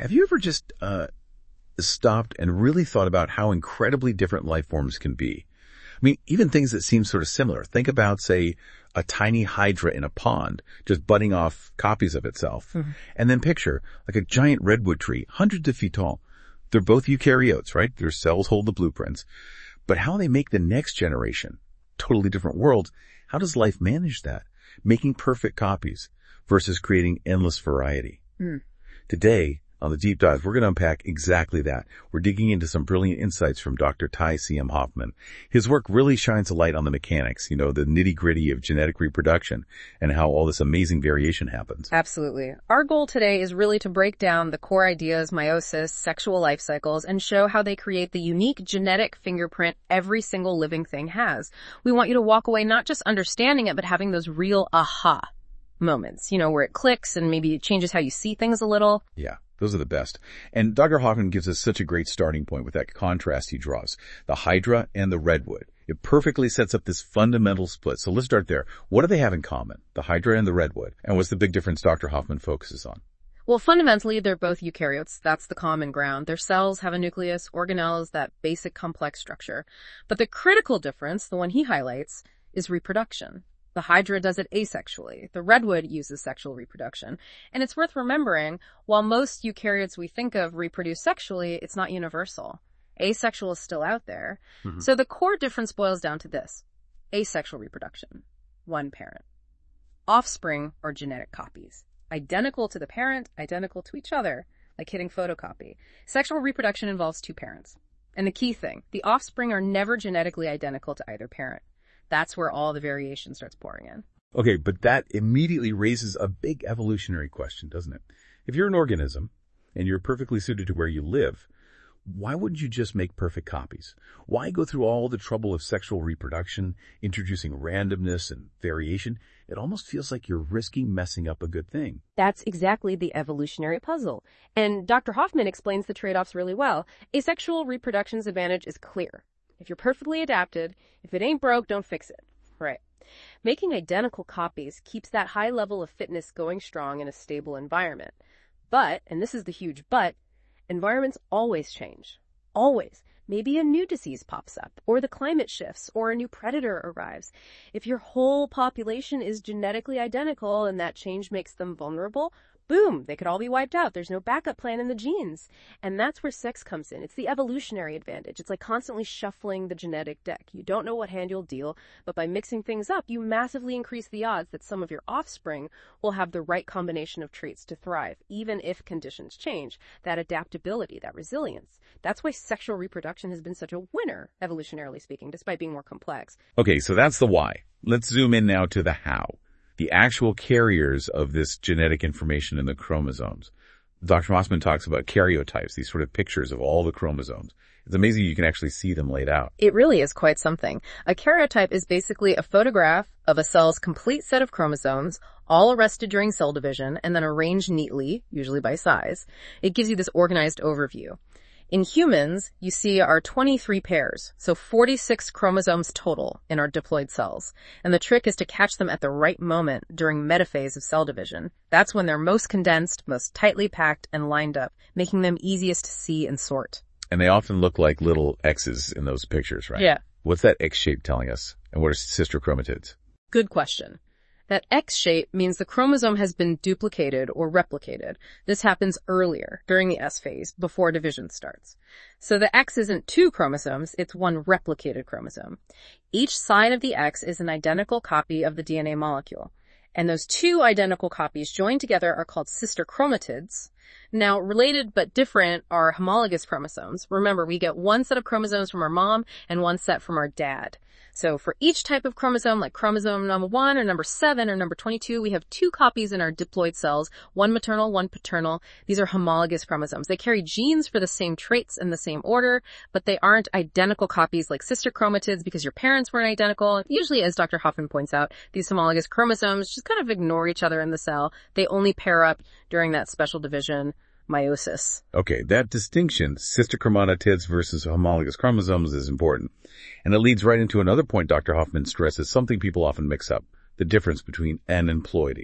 Have you ever just stopped and really thought about how incredibly different life forms can be? I mean, even things that seem sort of similar. Think about, say, a tiny hydra in a pond just budding off copies of itself. Mm-hmm. And then picture like a giant redwood tree, hundreds of feet tall. They're both eukaryotes, right? Their cells hold the blueprints. But how they make the next generation, totally different worlds, how does life manage that? Making perfect copies versus creating endless variety. Today, on the Deep Dive, we're going to unpack exactly that. We're digging into some brilliant insights from Dr. Ty C.M. Hoffman. His work really shines a light on the mechanics, the nitty-gritty of genetic reproduction and how all this amazing variation happens. Absolutely. Our goal today is really to break down the core ideas, meiosis, sexual life cycles, and show how they create the unique genetic fingerprint every single living thing has. We want you to walk away not just understanding it, but having those real aha moments, where it clicks and maybe it changes how you see things a little. Yeah. Those are the best. And Dr. Hoffman gives us such a great starting point with that contrast he draws. The hydra and the redwood. It perfectly sets up this fundamental split. So let's start there. What do they have in common, the hydra and the redwood? And what's the big difference Dr. Hoffman focuses on? Well, fundamentally, they're both eukaryotes. That's the common ground. Their cells have a nucleus, organelles, that basic complex structure. But the critical difference, the one he highlights, is reproduction. The hydra does it asexually. The redwood uses sexual reproduction. And it's worth remembering, while most eukaryotes we think of reproduce sexually, it's not universal. Asexual is still out there. Mm-hmm. So the core difference boils down to this. Asexual reproduction. One parent. Offspring or genetic copies. Identical to the parent, identical to each other, like hitting photocopy. Sexual reproduction involves two parents. And the key thing, the offspring are never genetically identical to either parent. That's where all the variation starts pouring in. Okay, but that immediately raises a big evolutionary question, doesn't it? If you're an organism and you're perfectly suited to where you live, why wouldn't you just make perfect copies? Why go through all the trouble of sexual reproduction, introducing randomness and variation? It almost feels like you're risking messing up a good thing. That's exactly the evolutionary puzzle. And Dr. Hoffman explains the trade-offs really well. Asexual reproduction's advantage is clear. If you're perfectly adapted, if it ain't broke, don't fix it. Right. Making identical copies keeps that high level of fitness going strong in a stable environment. But, and this is the huge but, environments always change. Always. Maybe a new disease pops up, or the climate shifts, or a new predator arrives. If your whole population is genetically identical and that change makes them vulnerable, boom, they could all be wiped out. There's no backup plan in the genes. And that's where sex comes in. It's the evolutionary advantage. It's like constantly shuffling the genetic deck. You don't know what hand you'll deal, but by mixing things up, you massively increase the odds that some of your offspring will have the right combination of traits to thrive, even if conditions change. That adaptability, that resilience. That's why sexual reproduction has been such a winner, evolutionarily speaking, despite being more complex. Okay, so that's the why. Let's zoom in now to the how. The actual carriers of this genetic information in the chromosomes. Dr. Mossman talks about karyotypes, these sort of pictures of all the chromosomes. It's amazing you can actually see them laid out. It really is quite something. A karyotype is basically a photograph of a cell's complete set of chromosomes, all arrested during cell division, and then arranged neatly, usually by size. It gives you this organized overview. In humans, you see our 23 pairs, so 46 chromosomes total in our diploid cells. And the trick is to catch them at the right moment during metaphase of cell division. That's when they're most condensed, most tightly packed, and lined up, making them easiest to see and sort. And they often look like little X's in those pictures, right? Yeah. What's that X shape telling us? And what are sister chromatids? Good question. That X shape means the chromosome has been duplicated or replicated. This happens earlier, during the S phase, before division starts. So the X isn't two chromosomes, it's one replicated chromosome. Each side of the X is an identical copy of the DNA molecule. And those two identical copies joined together are called sister chromatids. Now, related but different are homologous chromosomes. Remember, we get one set of chromosomes from our mom and one set from our dad. So for each type of chromosome, like chromosome number 1 or number 7 or number 22, we have two copies in our diploid cells, one maternal, one paternal. These are homologous chromosomes. They carry genes for the same traits in the same order, but they aren't identical copies like sister chromatids because your parents weren't identical. Usually, as Dr. Hoffman points out, these homologous chromosomes just kind of ignore each other in the cell. They only pair up during that special division, meiosis. Okay, that distinction, sister chromatids versus homologous chromosomes, is important. And it leads right into another point Dr. Hoffman stresses, something people often mix up, the difference between N and ploidy.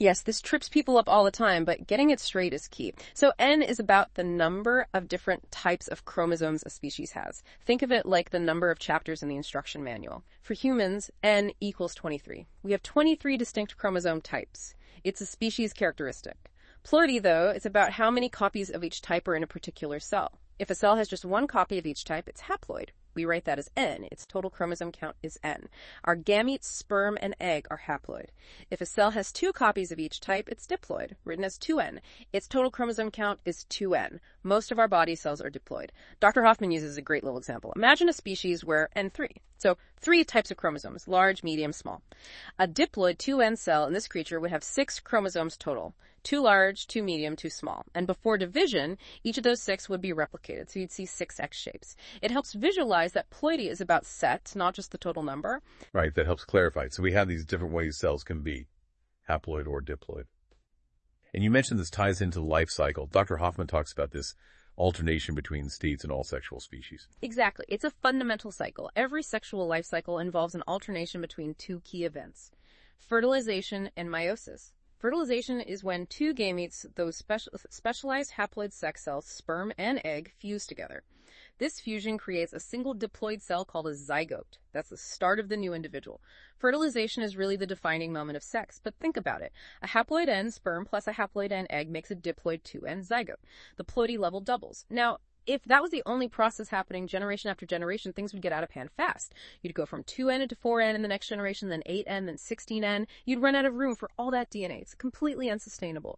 Yes, this trips people up all the time, but getting it straight is key. So N is about the number of different types of chromosomes a species has. Think of it like the number of chapters in the instruction manual. For humans, N equals 23. We have 23 distinct chromosome types. It's a species characteristic. Ploidy, though, is about how many copies of each type are in a particular cell. If a cell has just one copy of each type, it's haploid. We write that as N. Its total chromosome count is N. Our gametes, sperm, and egg are haploid. If a cell has two copies of each type, it's diploid, written as 2N. Its total chromosome count is 2N. Most of our body cells are diploid. Dr. Hoffman uses a great little example. Imagine a species where N3. So 3 types of chromosomes, large, medium, small. A diploid 2N cell in this creature would have 6 chromosomes total. 2 large, 2 medium, 2 small. And before division, each of those 6 would be replicated, so you'd see 6 X shapes. It helps visualize that ploidy is about set, not just the total number. Right, that helps clarify it. So we have these different ways cells can be, haploid or diploid. And you mentioned this ties into the life cycle. Dr. Hoffman talks about this alternation between states in all sexual species. Exactly. It's a fundamental cycle. Every sexual life cycle involves an alternation between 2 key events: fertilization and meiosis. Fertilization is when 2 gametes, those specialized haploid sex cells, sperm and egg, fuse together. This fusion creates a single diploid cell called a zygote. That's the start of the new individual. Fertilization is really the defining moment of sex, but think about it. A haploid N sperm plus a haploid N egg makes a diploid 2N zygote. The ploidy level doubles. Now, if that was the only process happening generation after generation, things would get out of hand fast. You'd go from 2N to 4N in the next generation, then 8N, then 16N. You'd run out of room for all that DNA. It's completely unsustainable.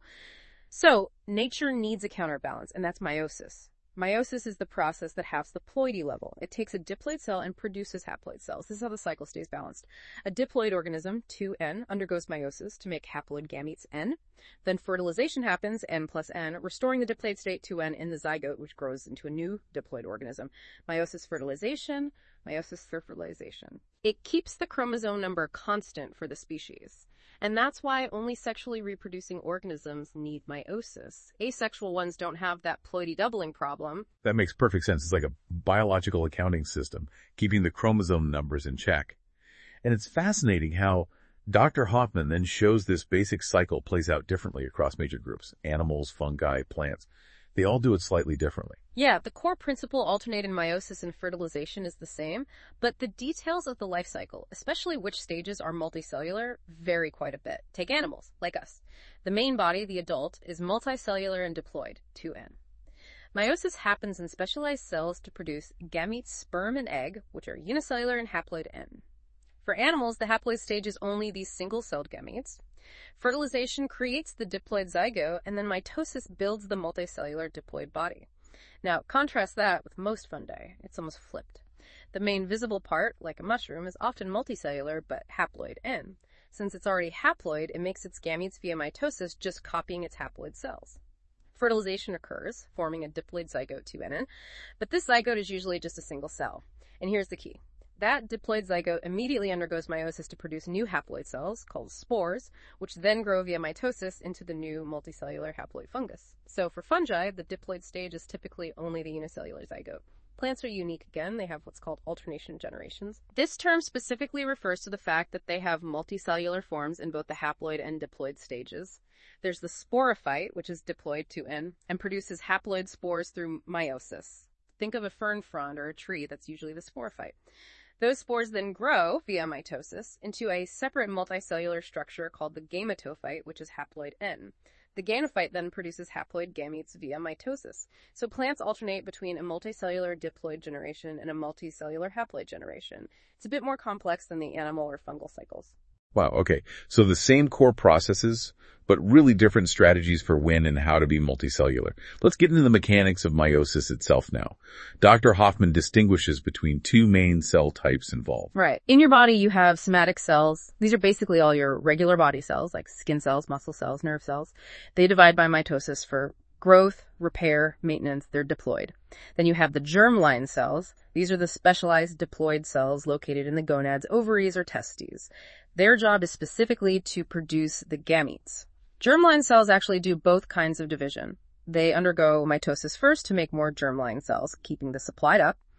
So nature needs a counterbalance, and that's meiosis. Meiosis is the process that halves the ploidy level. It takes a diploid cell and produces haploid cells. This is how the cycle stays balanced. A diploid organism, 2N, undergoes meiosis to make haploid gametes N. Then fertilization happens, N plus N, restoring the diploid state 2N in the zygote, which grows into a new diploid organism. Meiosis, fertilization, meiosis, fertilization. It keeps the chromosome number constant for the species. And that's why only sexually reproducing organisms need meiosis. Asexual ones don't have that ploidy doubling problem. That makes perfect sense. It's like a biological accounting system, keeping the chromosome numbers in check. And it's fascinating how Dr. Hoffman then shows this basic cycle plays out differently across major groups: animals, fungi, plants. They all do it slightly differently. Yeah, the core principle alternating meiosis and fertilization is the same, but the details of the life cycle, especially which stages are multicellular, vary quite a bit. Take animals, like us. The main body, the adult, is multicellular and diploid, 2N. Meiosis happens in specialized cells to produce gametes, sperm, and egg, which are unicellular and haploid N. For animals, the haploid stage is only these single-celled gametes. Fertilization creates the diploid zygote, and then mitosis builds the multicellular diploid body. Now, contrast that with most fungi. It's almost flipped. The main visible part, like a mushroom, is often multicellular, but haploid N. Since it's already haploid, it makes its gametes via mitosis, just copying its haploid cells. Fertilization occurs, forming a diploid zygote 2N, but this zygote is usually just a single cell. And here's the key. That diploid zygote immediately undergoes meiosis to produce new haploid cells, called spores, which then grow via mitosis into the new multicellular haploid fungus. So for fungi, the diploid stage is typically only the unicellular zygote. Plants are unique again. They have what's called alternation generations. This term specifically refers to the fact that they have multicellular forms in both the haploid and diploid stages. There's the sporophyte, which is diploid 2N, and produces haploid spores through meiosis. Think of a fern frond or a tree. That's usually the sporophyte. Those spores then grow via mitosis into a separate multicellular structure called the gametophyte, which is haploid N. The gametophyte then produces haploid gametes via mitosis. So plants alternate between a multicellular diploid generation and a multicellular haploid generation. It's a bit more complex than the animal or fungal cycles. Wow, okay. So the same core processes, but really different strategies for when and how to be multicellular. Let's get into the mechanics of meiosis itself now. Dr. Hoffman distinguishes between 2 main cell types involved. Right. In your body, you have somatic cells. These are basically all your regular body cells, like skin cells, muscle cells, nerve cells. They divide by mitosis for growth, repair, maintenance. They're diploid. Then you have the germline cells. These are the specialized diploid cells located in the gonads, ovaries, or testes. Their job is specifically to produce the gametes. Germline cells actually do both kinds of division. They undergo mitosis first to make more germline cells, keeping the supply up.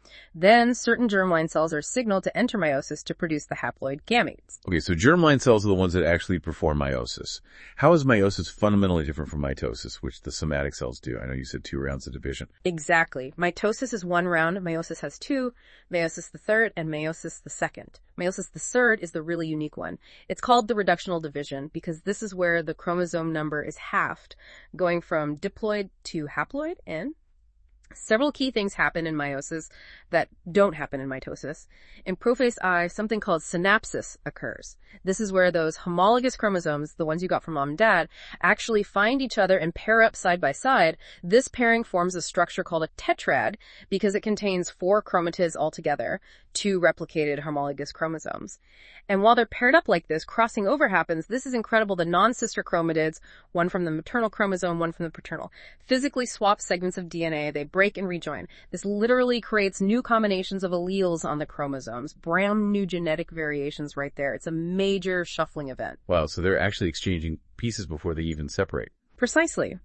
Then certain germline cells are signaled to enter meiosis to produce the haploid gametes. Okay, so germline cells are the ones that actually perform meiosis. How is meiosis fundamentally different from mitosis, which the somatic cells do? I know you said 2 rounds of division. Exactly. Mitosis is 1 round, meiosis has 2, meiosis the third, and meiosis the second. Meiosis the third is the really unique one. It's called the reductional division because this is where the chromosome number is halved, going from diploid to haploid, and several key things happen in meiosis that don't happen in mitosis. In prophase I, something called synapsis occurs. This is where those homologous chromosomes, the ones you got from mom and dad, actually find each other and pair up side by side. This pairing forms a structure called a tetrad because it contains 4 chromatids altogether, 2 replicated homologous chromosomes. And while they're paired up like this, crossing over happens. This is incredible. The non-sister chromatids, one from the maternal chromosome, one from the paternal, physically swap segments of DNA. They break and rejoin. This literally creates new combinations of alleles on the chromosomes, brand new genetic variations right there. It's a major shuffling event. Wow, so they're actually exchanging pieces before they even separate. Precisely.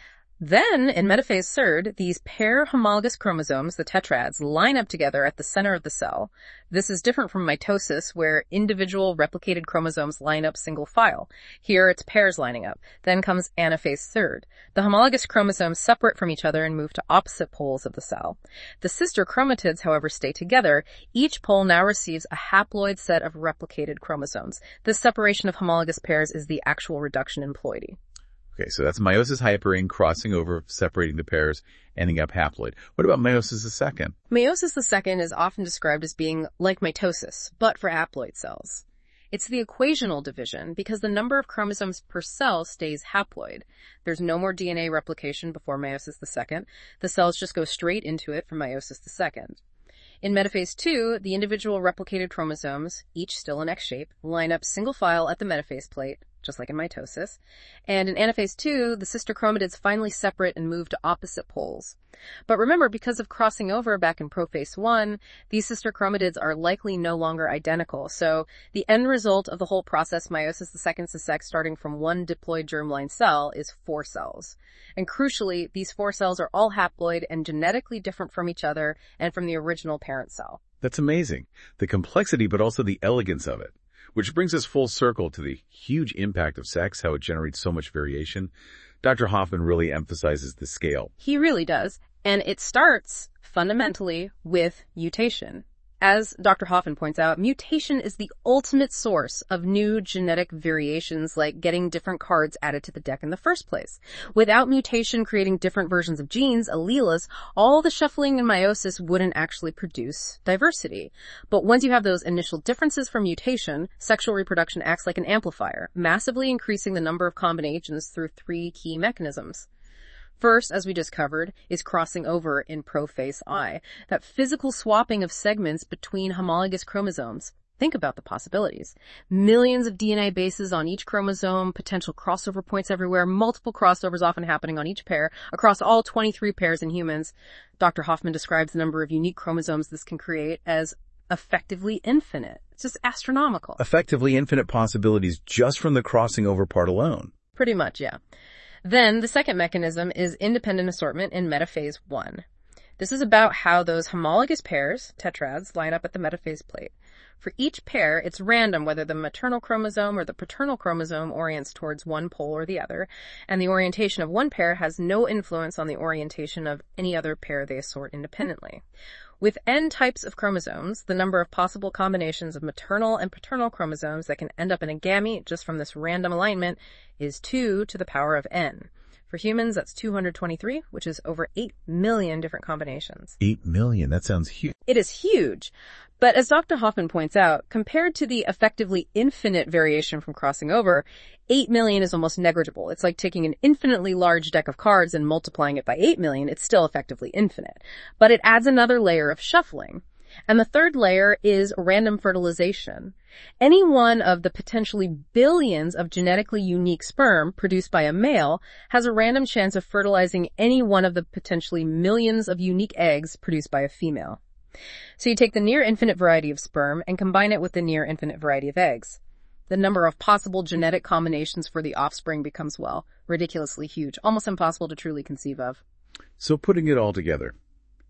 Then, in metaphase third, these pair homologous chromosomes, the tetrads, line up together at the center of the cell. This is different from mitosis, where individual replicated chromosomes line up single file. Here, it's pairs lining up. Then comes anaphase third. The homologous chromosomes separate from each other and move to opposite poles of the cell. The sister chromatids, however, stay together. Each pole now receives a haploid set of replicated chromosomes. This separation of homologous pairs is the actual reduction in ploidy. Okay, so that's meiosis hyperring, crossing over, separating the pairs, ending up haploid. What about meiosis II? Meiosis II is often described as being like mitosis, but for haploid cells. It's the equational division because the number of chromosomes per cell stays haploid. There's no more DNA replication before meiosis II. The cells just go straight into it for meiosis II. In metaphase 2, the individual replicated chromosomes, each still in X shape, line up single file at the metaphase plate, just like in mitosis. And in anaphase 2, the sister chromatids finally separate and move to opposite poles. But remember, because of crossing over back in prophase 1, these sister chromatids are likely no longer identical. So the end result of the whole process, meiosis II to sex, starting from 1 diploid germline cell, is 4 cells. And crucially, these 4 cells are all haploid and genetically different from each other and from the original parent cell. That's amazing. The complexity, but also the elegance of it. Which brings us full circle to the huge impact of sex, how it generates so much variation. Dr. Hoffman really emphasizes the scale. He really does. And it starts fundamentally with mutation. As Dr. Hoffman points out, mutation is the ultimate source of new genetic variations, like getting different cards added to the deck in the first place. Without mutation creating different versions of genes, alleles, all the shuffling in meiosis wouldn't actually produce diversity. But once you have those initial differences from mutation, sexual reproduction acts like an amplifier, massively increasing the number of combinations through 3 key mechanisms. First, as we just covered, is crossing over in prophase I, that physical swapping of segments between homologous chromosomes. Think about the possibilities. Millions of DNA bases on each chromosome, potential crossover points everywhere, multiple crossovers often happening on each pair, across all 23 pairs in humans. Dr. Hoffman describes the number of unique chromosomes this can create as effectively infinite. It's just astronomical. Effectively infinite possibilities just from the crossing over part alone. Pretty much, yeah. Then the second mechanism is independent assortment in metaphase 1. This is about how those homologous pairs, tetrads, line up at the metaphase plate. For each pair, it's random whether the maternal chromosome or the paternal chromosome orients towards one pole or the other, and the orientation of one pair has no influence on the orientation of any other pair they assort independently. With n types of chromosomes, the number of possible combinations of maternal and paternal chromosomes that can end up in a gamete just from this random alignment is 2 to the power of n. For humans, that's 223, which is over 8 million different combinations. 8 million, that sounds huge. It is huge. But as Dr. Hoffman points out, compared to the effectively infinite variation from crossing over, 8 million is almost negligible. It's like taking an infinitely large deck of cards and multiplying it by 8 million. It's still effectively infinite. But it adds another layer of shuffling. And the third layer is random fertilization. Any one of the potentially billions of genetically unique sperm produced by a male has a random chance of fertilizing any one of the potentially millions of unique eggs produced by a female. So you take the near infinite variety of sperm and combine it with the near infinite variety of eggs. The number of possible genetic combinations for the offspring becomes, well, ridiculously huge, almost impossible to truly conceive of. So putting it all together,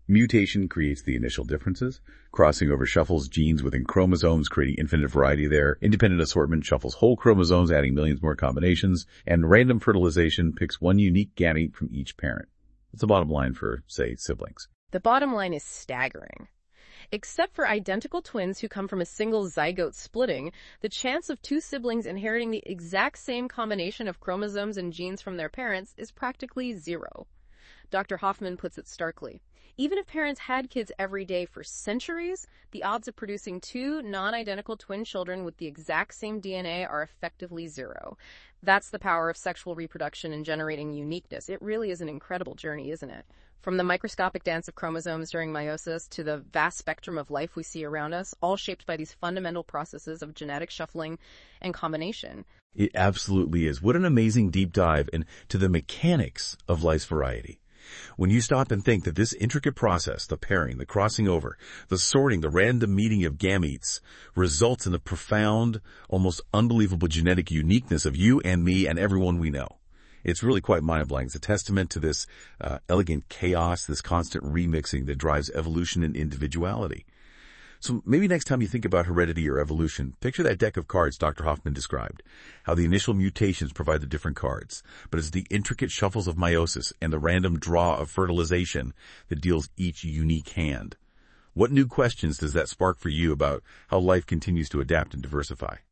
Mutation creates the initial differences. Crossing over shuffles genes within chromosomes, creating infinite variety there. Independent assortment shuffles whole chromosomes, adding millions more combinations. And random fertilization picks one unique gamete from each parent. That's the bottom line for, say, siblings. The bottom line is staggering. Except for identical twins who come from a single zygote splitting, the chance of two siblings inheriting the exact same combination of chromosomes and genes from their parents is practically zero. Dr. Hoffman puts it starkly. Even if parents had kids every day for centuries, the odds of producing two non-identical twin children with the exact same DNA are effectively zero. That's the power of sexual reproduction in generating uniqueness. It really is an incredible journey, isn't it? From the microscopic dance of chromosomes during meiosis to the vast spectrum of life we see around us, all shaped by these fundamental processes of genetic shuffling and combination. It absolutely is. What an amazing deep dive into the mechanics of life's variety. When you stop and think that this intricate process, the pairing, the crossing over, the sorting, the random meeting of gametes, results in the profound, almost unbelievable genetic uniqueness of you and me and everyone we know. It's really quite mind-blowing. It's a testament to this elegant chaos, this constant remixing that drives evolution and individuality. So maybe next time you think about heredity or evolution, picture that deck of cards Dr. Hoffman described, how the initial mutations provide the different cards, but it's the intricate shuffles of meiosis and the random draw of fertilization that deals each unique hand. What new questions does that spark for you about how life continues to adapt and diversify?